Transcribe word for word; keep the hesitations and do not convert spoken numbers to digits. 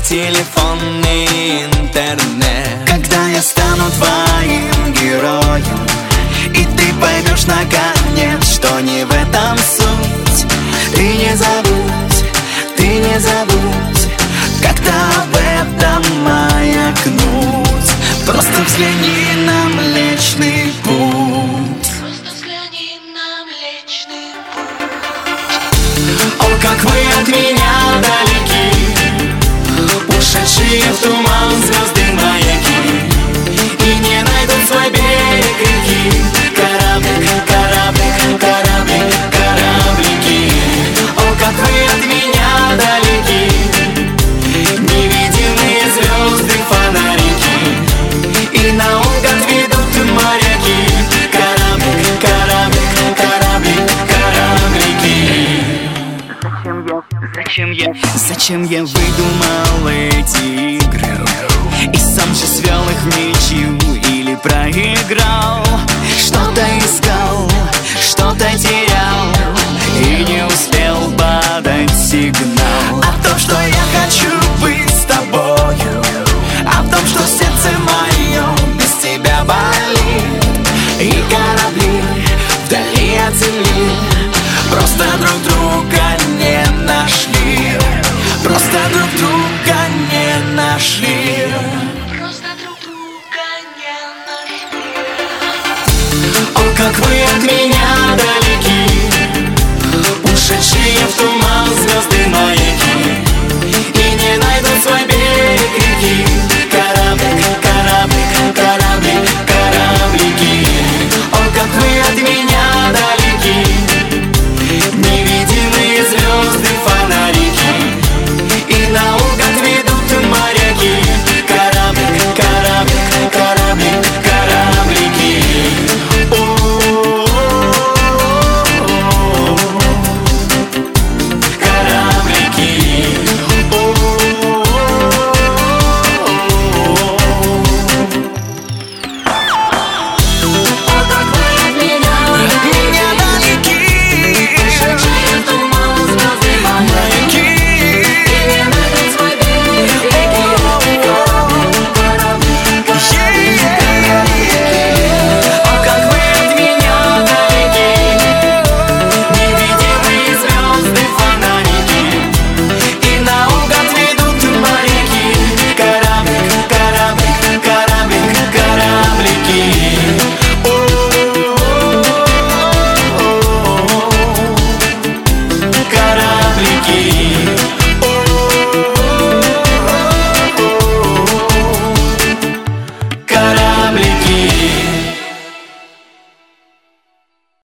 телефонный интернет. Когда я стану твоим героем, и ты поймешь наконец, что не в этом суть. Ты не забудь, ты не забудь как-то об этом маякнуть. Просто взгляни на Млечный Путь. Просто взгляни на Млечный Путь. О, как вы от меня далеки, ушедшие в туман звезды маяки, и не найдут свой берег реки. Кораблик, кораблик, кораблик, кораблики. О, как вы от меня далеки, невидимые звезды, фонарики, и наугад ведут моряки. Кораблик, кораблик, кораблик, кораблики. Зачем я, зачем я выдумал эти игры, и сам же свел их в ничью или проиграл? Что-то искал, что-то терял, и не успел подать сигнал. О том, что я хочу быть с тобою, о том, что сердце мое без тебя болит, и корабли вдали от земли просто друг друга не нашли. Просто друг друга не нашли. Просто друг друга не нашли. О, как вы от меня далеки, ушедшие в туман звезды маяки,